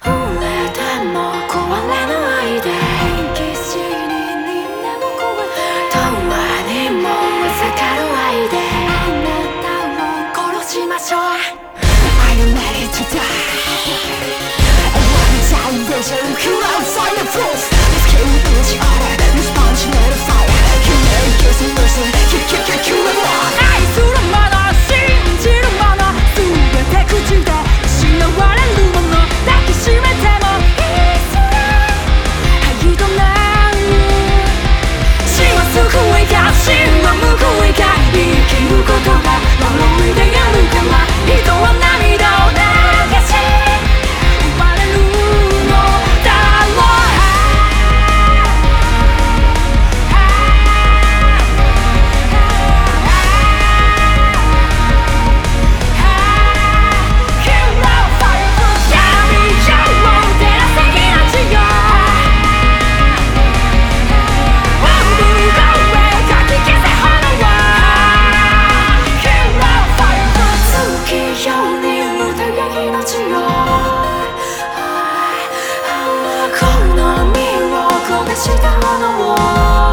増えても壊れないで生き死ににでも壊れて永遠にも避かる愛であなたを殺しましょう Are you ready to die? Every time there's a outside the proof Let's kill each other, respond to the fire You make us listen, kill it all 愛するもの、信じるもの全て口で失われるもの抱きしめてもいいすら愛となる死は救いか死は報いか生きることが呪いであるから人は涙を流し生まれるのだろうこの身を焦がした炎を